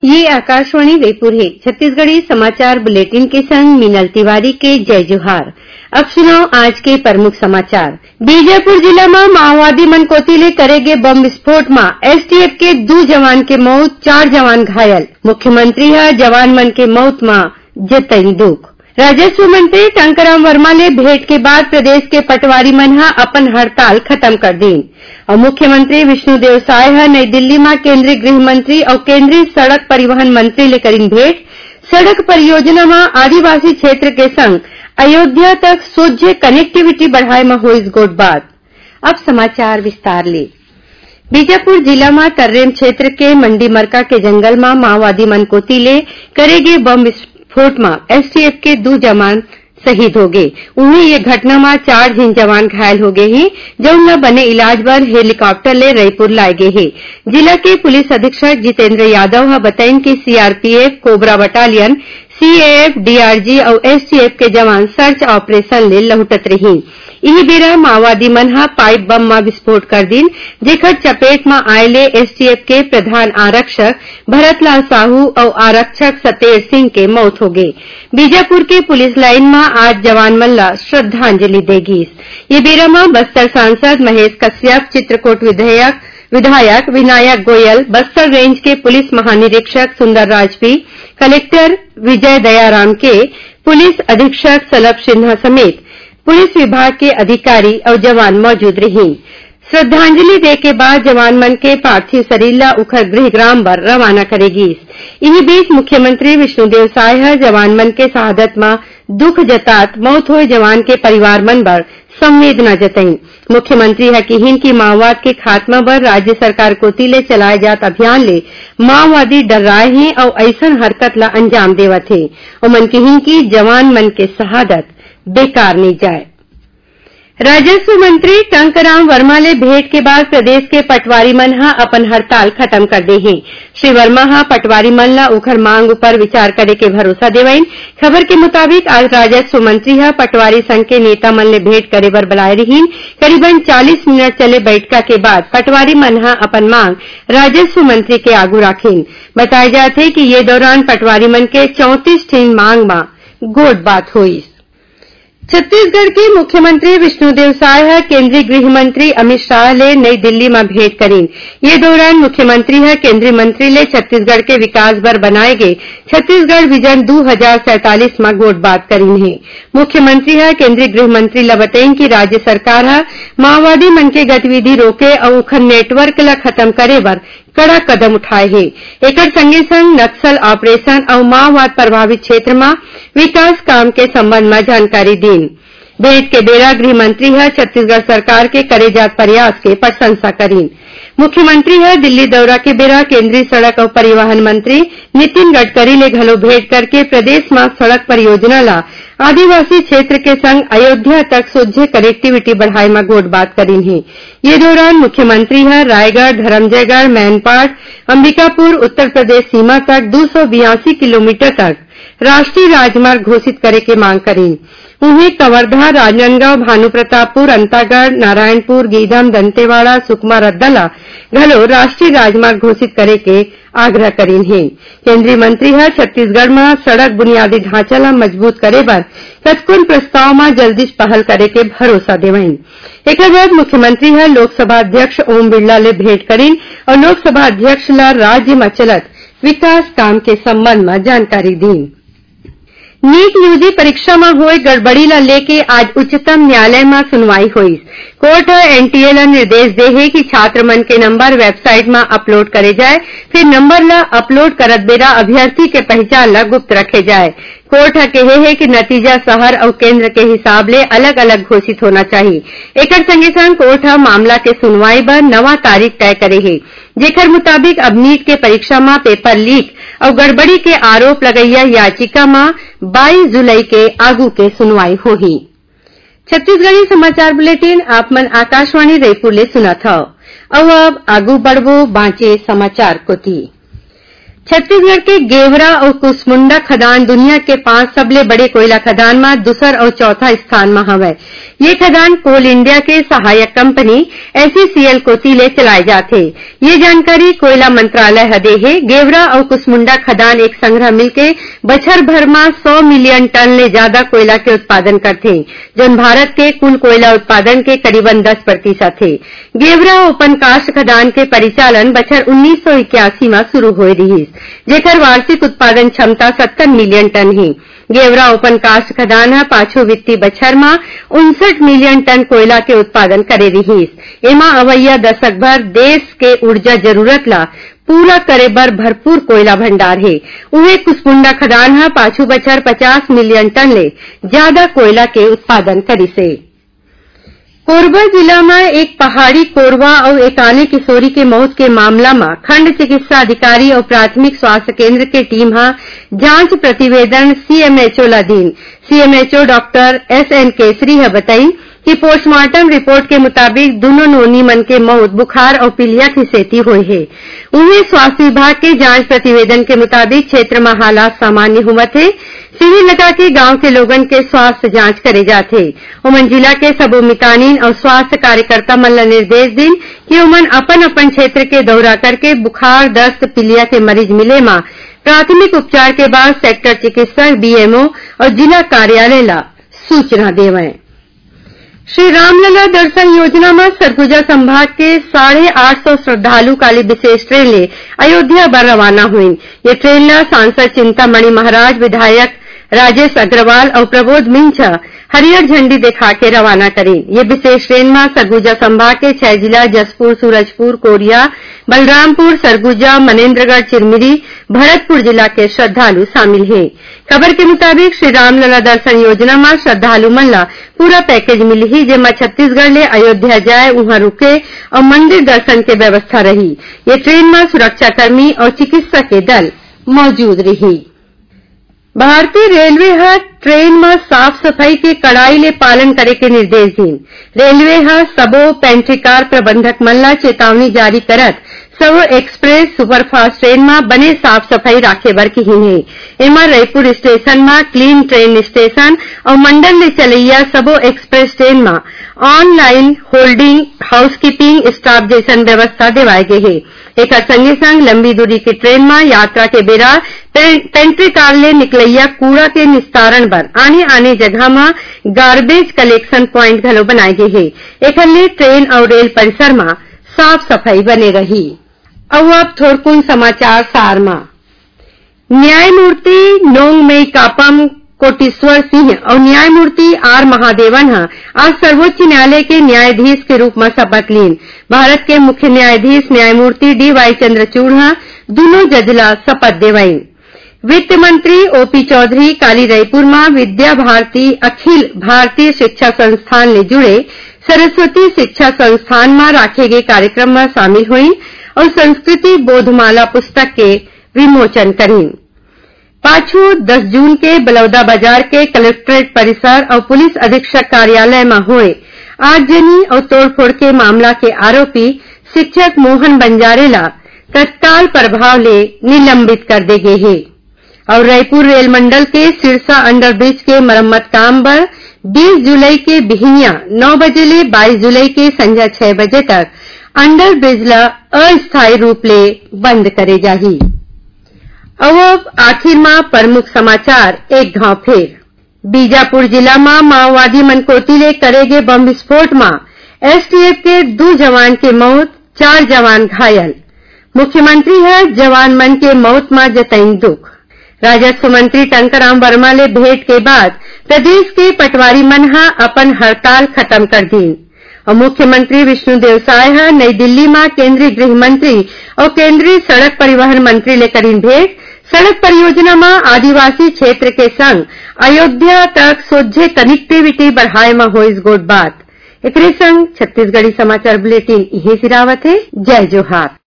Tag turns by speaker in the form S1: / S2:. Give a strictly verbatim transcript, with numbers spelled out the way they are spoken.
S1: ये आकाशवाणी रायपुर है। छत्तीसगढ़ी समाचार बुलेटिन के संग मीनल तिवारी के जय जोहार। अब सुनाओ आज के प्रमुख समाचार। बीजापुर जिला में माओवादी मन कोती ले करे गे बम विस्फोट में एसटीएफ के दो जवान के मौत, चार जवान घायल। मुख्यमंत्री ह जवान मन के मौत में जतई दुख। राजस्व मंत्री टंकराम वर्मा ले भेंट के बाद प्रदेश के पटवारी मन ह अपन हड़ताल खत्म कर दीन और मुख्यमंत्री विष्णुदेव साय ह नई दिल्ली में केंद्रीय गृह मंत्री और केंद्रीय सड़क परिवहन मंत्री ले करीन भेंट। सड़क परियोजना में आदिवासी क्षेत्र के संग अयोध्या तक सोझे कनेक्टिविटी बढ़ाए में होइस गोट बात। अब समाचार विस्तार ले। बीजापुर जिला में तर्रेम क्षेत्र के मंडी मरका के जंगल में माओवादी मन कोती ले करे गे बम विस्फोट में एसटीएफ के दो जवान शहीद हो गए। उन्हें ये घटना में चार जिन जवान घायल हो गए हैं, जौन ला बने इलाज बर हेलीकॉप्टर ले रायपुर लाए गए हैं। जिला के पुलिस अधीक्षक जितेंद्र यादव हा बताइन कि CRPF, Cobra battalion, CAF, DRG और एसटीएफ के जवान सर्च ऑपरेशन ले लहुटत रही। इही बेरा माओवादी मन हा पाइप बम में विस्फोट कर दीन, जेकर चपेट में आयले एसटीएफ के प्रधान आरक्षक भरतलाल साहू और आरक्षक सतेज सिंह के मौत हो गई। बीजापुर के पुलिस लाइन में आज जवान मन ला श्रद्धांजलि देगी। ये बेरा में बस्तर सांसद महेश कश्यप, चित्रकूट विधायक विधायक विनायक गोयल, बस्तर रेंज के पुलिस महानिरीक्षक सुंदर राजपी, कलेक्टर विजय दयाराम के, पुलिस अधीक्षक सलभ सिन्हा समेत पुलिस विभाग के अधिकारी और जवान मौजूद रही। श्रद्धांजलि दे के बाद जवान मन के पार्थिव शरीर ला उखर गृह ग्राम पर रवाना करेगी। इन्हीं बीच मुख्यमंत्री विष्णुदेव साय ह जवान मन के शहादत में दुख जतात मौत हुए जवान के परिवार मन पर संवेदना जताई। मुख्यमंत्री ह कहिन की माओवाद के खात्मा बर राज्य सरकार कोती ले चलाए जात अभियान ले माओवादी डराए हैं और ऐसन हरकत ला अंजाम देवत है। उमन कहिन की जवान मन के शहादत बेकार नहीं जाए। राजस्व मंत्री टंकराम वर्मा ले भेंट के बाद प्रदेश के पटवारी मन हा अपन हड़ताल खत्म कर दे हैं। श्री वर्मा हा पटवारी मन ला उखर मांग पर विचार करे के भरोसा देवइन। खबर के मुताबिक आज राजस्व मंत्री हा पटवारी संघ के नेता मन ले भेंट करे बर बुलाए रहीन। करीबन चालीस मिनट चले बैठका के बाद पटवारी मन हा अपन मांग राजस्व मंत्री के आगू राखीन। बताए जाते कि ये दौरान पटवारी मन के चौंतीस ठीन मांग में गोट बात हुई। छत्तीसगढ़ के मुख्यमंत्री विष्णुदेव साय केंद्रीय गृह मंत्री अमित शाह ले नई दिल्ली में भेंट करीन। ये दौरान मुख्यमंत्री है केंद्रीय मंत्री ले छत्तीसगढ़ के विकास बर बनाए गए छत्तीसगढ़ विजन दो हजार सैतालीस में गोट बात करीन है। मुख्यमंत्री है केंद्रीय गृह मंत्री ला बताइन कि राज्य सरकार है माओवादी मन के गतिविधि रोके और उखर नेटवर्क ला खत्म करे बर कड़ा कदम उठाए है। एकर संगे संग नक्सल ऑपरेशन और माओवाद प्रभावित क्षेत्र में विकास काम के संबंध में जानकारी दीन। भेंट के बेरा गृह मंत्री है छत्तीसगढ़ सरकार के करे जात प्रयास के प्रशंसा करीन। मुख्यमंत्री है दिल्ली दौरा के बेरा केंद्रीय सड़क और परिवहन मंत्री नितिन गडकरी ले घलो भेंट करके प्रदेश में सड़क परियोजना ला आदिवासी क्षेत्र के संग अयोध्या तक सोझे कनेक्टिविटी बढ़ाए में गोट बात करीन है। ये दौरान मुख्यमंत्री है रायगढ़, धरमजयगढ़, मैनपाट, अंबिकापुर उत्तर प्रदेश सीमा तक दो सौ बयासी किलोमीटर तक राष्ट्रीय राजमार्ग घोषित करे के मांग करीन। उन्हें कवर्धा, राजनांदगांव, भानुप्रतापपुर, अंतागढ़, नारायणपुर, गीदम, दंतेवाड़ा, सुकमा, रद्दला घलो राष्ट्रीय राजमार्ग घोषित करे के आग्रह करीन है। केंद्रीय मंत्री है छत्तीसगढ़ में सड़क बुनियादी ढांचा ला मजबूत करे बर कतकुन प्रस्ताव में जल्दी पहल करे के भरोसा देवइन। एक बाद मुख्यमंत्री है लोकसभा अध्यक्ष ओम बिरला ले भेंट करीन और लोकसभा अध्यक्ष ला राज्य में चलत विकास काम के संबंध में जानकारी दीन। नीट यूजी परीक्षा में हुए गड़बड़ी ला लेके आज उच्चतम न्यायालय में सुनवाई हुई। कोर्ट एनटीए ला निर्देश दे है कि छात्र मन के नंबर वेबसाइट में अपलोड करे जाए, फिर नंबर ला अपलोड करत बेरा अभ्यर्थी के पहचान ला गुप्त रखे जाए। कोर्ट कहे है कि नतीजा शहर और केंद्र के हिसाब ले अलग अलग घोषित होना चाहिए। एकर संगे संग कोर्ट मामला के सुनवाई बर नवा तारीख तय करे है, जेकर मुताबिक अब नीट के परीक्षा में पेपर लीक और गड़बड़ी के आरोप लगैया याचिका में बाईस जुलाई के आगू के सुनवाई होही। छत्तीसगढ़ी समाचार बुलेटिन आप मन आकाशवाणी रायपुर ले सुनत हव। अब आगू बढ़बो बांचे समाचार कोती। छत्तीसगढ़ के गेवरा और कुसमुंडा खदान दुनिया के पांच सबले बड़े कोयला खदान में दूसर और चौथा स्थान में हवै। ये खदान कोल इंडिया के सहायक कंपनी एसईसीएल कोती ले चलाए जाथे। ये जानकारी कोयला मंत्रालय ह दे हे। गेवरा और कुसमुंडा खदान एक संग्रह मिलके बछर भर में सौ मिलियन टन ले ज्यादा कोयला के उत्पादन करथे, जोन भारत के कुल कोयला उत्पादन के करीबन दस प्रतिशत है। गेवरा ओपन कास्ट खदान के परिचालन बछर उन्नीस सौ इक्यासी में शुरू होए रहिस, जेकर वार्षिक उत्पादन क्षमता सत्तर मिलियन टन है। गेवरा ओपन कास्ट खदान ह पाछो वित्तीय बछर में उनसठ मिलियन टन कोयला के उत्पादन करे रहिस। एमा अवैया दशक भर देश के ऊर्जा जरूरत ला पूरा करे बर भरपूर कोयला भंडार है। उहे कुसमुंडा खदान ह पाछू बछर पचास मिलियन टन ले ज्यादा कोयला के उत्पादन करिसे। कोरबा जिला में एक पहाड़ी कोरबा और एक आने किशोरी के मौत के मामला में खंड चिकित्सा अधिकारी और प्राथमिक स्वास्थ्य केंद्र के टीम हा जांच प्रतिवेदन सीएमएचओ ला दीन। CMHO doctor S N Kesari है बताई कि पोस्टमार्टम रिपोर्ट के मुताबिक दोनों नोनी मन के मौत बुखार और पीलिया की सेती हुई है। उन्हें स्वास्थ्य विभाग के जांच प्रतिवेदन के मुताबिक क्षेत्र में हालात सामान्य हुआ थे। शिविर लगा के गांव के लोगन के स्वास्थ्य जांच करे जाथे। उमन जिला के सबो मितानिन और स्वास्थ्य कार्यकर्ता मन ला निर्देश दिन कि उमन अपन अपन क्षेत्र के दौरा करके बुखार दस्त पीलिया के मरीज मिले मा प्राथमिक उपचार के बाद सेक्टर चिकित्सक बीएमओ और जिला कार्यालय ला सूचना देवें। श्री रामलला दर्शन योजना में सरगुजा संभाग के साढ़े आठ सौ श्रद्धालु काली विशेष ट्रेन ले अयोध्या बर रवाना हुई। ये ट्रेन ला सांसद चिंतामणि महाराज, विधायक राजेश अग्रवाल और प्रबोध मिंछा हरियर झंडी दिखा के रवाना करें। ये विशेष ट्रेन में सरगुजा संभाग के छह जिला जसपुर, सूरजपुर, कोरिया, बलरामपुर, सरगुजा, मनेन्द्रगढ़, चिरमिरी, भरतपुर जिला के श्रद्धालु शामिल हैं। खबर के मुताबिक श्री रामलला दर्शन योजना में श्रद्धालु मन ला पूरा पैकेज मिली ही, जेमा छत्तीसगढ़ ले अयोध्या जाए वहां रुके और मंदिर दर्शन के व्यवस्था रही। ये ट्रेन में सुरक्षाकर्मी और चिकित्सा के दल मौजूद रही। भारतीय रेलवे ह ट्रेन में साफ सफाई के कड़ाई ले पालन करे के निर्देश दीन। रेलवे ह सबो पेंट्रीकार प्रबंधक मन ला चेतावनी जारी करत सबो एक्सप्रेस सुपरफास्ट ट्रेन में बने साफ सफाई राखे बर कही है। एमा रायपुर स्टेशन में क्लीन ट्रेन स्टेशन और मंडल ले चलैया सबो एक्सप्रेस ट्रेन में ऑनलाइन होल्डिंग हाउसकीपिंग स्टाफ जैसन व्यवस्था देवाए गे है। एक संगे संग लंबी दूरी की ट्रेन में यात्रा के बेरा पेंट्री कार ले निकलैया कूड़ा के निस्तारण बर आने आने जगह में गार्बेज कलेक्शन प्वाइंट घलो बनाए गे है। एखर ले ट्रेन और रेल परिसर में साफ सफाई बने रही। अब अब थोरकुन समाचार सार में न्यायमूर्ति नोंगमेई कापम कोटेश्वर सिंह और न्यायमूर्ति आर महादेवन हा आज सर्वोच्च न्यायालय के न्यायाधीश के रूप में शपथ लीन। भारत के मुख्य न्यायाधीश न्यायमूर्ति डी वाई चंद्रचूड़ हा दोनों जजला शपथ देवाई। वित्त मंत्री ओपी चौधरी काली रायपुर में विद्या भारती अखिल भारतीय शिक्षा संस्थान ले जुड़े सरस्वती शिक्षा संस्थान में राखे गए कार्यक्रम में शामिल हुई और संस्कृति बोधमाला पुस्तक के विमोचन करी। पाछू दस जून के बलौदा बाजार के कलेक्ट्रेट परिसर और पुलिस अधीक्षक कार्यालय में हुए आगजनी और तोड़फोड़ के मामला के आरोपी शिक्षक मोहन बंजारे ला तत्काल प्रभाव ले निलंबित कर दे गए है। और रायपुर रेल मंडल के सिरसा अंडरब्रिज के मरम्मत काम पर बीस जुलाई के बिहनिया नौ बजे ले बाईस जुलाई के संध्या छह बजे तक अंडरब्रिज ला अस्थायी रूप ले बंद करे जाही। अब आखिर में प्रमुख समाचार एक घाव फेर। बीजापुर जिला में माओवादी मनकोती ले करे गए बम विस्फोट में एसटीएफ के दो जवान के मौत, चार जवान घायल। मुख्यमंत्री है जवान मन के मौत में जतईन दुख। राजस्व मंत्री टंकराम वर्मा ले भेंट के बाद प्रदेश के पटवारी मन हा अपन हड़ताल खत्म कर दीन। और मुख्यमंत्री विष्णुदेव साय हा नई दिल्ली में केंद्रीय गृह मंत्री और केंद्रीय सड़क परिवहन मंत्री ले करीन भेंट। सड़क परियोजना में आदिवासी क्षेत्र के संग अयोध्या तक सोझे कनेक्टिविटी बढ़ाए में होइस गोट बात। एकरे संग छत्तीसगढ़ी समाचार बुलेटिन इहे सिरावत है। जय जोहार।